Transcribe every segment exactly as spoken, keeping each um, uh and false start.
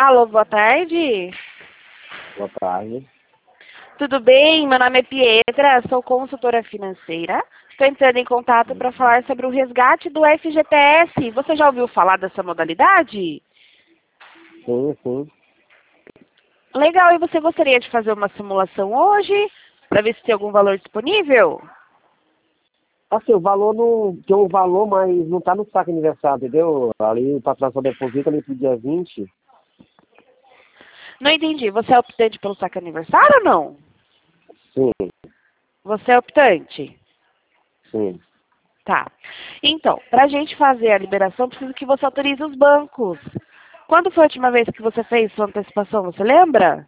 Alô, boa tarde. Boa tarde. Tudo bem? Meu nome é Pietra, sou consultora financeira. Estou entrando em contato para falar sobre o resgate do F G T S. Você já ouviu falar dessa modalidade? Sim, sim. Legal, e você gostaria de fazer uma simulação hoje? Para ver se tem algum valor disponível? Assim, o valor não... Tem um valor, mas não tá no saque aniversário, entendeu? Ali o patrão só deposita ali pro dia vinte. Não entendi. Você é optante pelo saque aniversário ou não? Sim, Você é optante? sim. Tá. Então, para a gente fazer a liberação, precisa que você autorize os bancos. Quando foi a última vez que você fez sua antecipação, você lembra?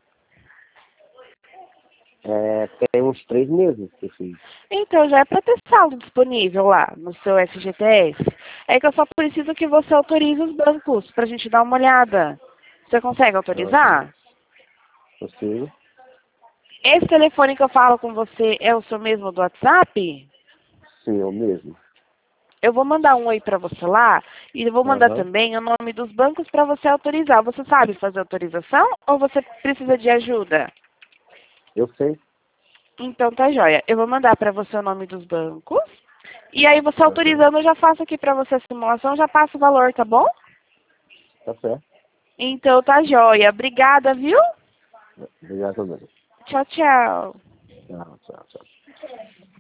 É, tem uns três meses que eu fiz. Então, já é para ter saldo disponível lá no seu F G T S. É que eu só preciso que você autorize os bancos para a gente dar uma olhada. Você consegue Uhum. autorizar? Consigo? Esse telefone que eu falo com você é o seu mesmo do WhatsApp? Sim, eu mesmo. Eu vou mandar um oi para você lá e eu vou mandar Aham. também o nome dos bancos para você autorizar. Você sabe fazer autorização ou você precisa de ajuda? Eu sei. Então tá joia. Eu vou mandar para você o nome dos bancos. E aí você Aham. autorizando, eu já faço aqui para você a simulação, já passo o valor, tá bom? Tá certo. Então tá joia. Obrigada, viu? Obrigado também. Tchau, tchau. Tchau, tchau, tchau.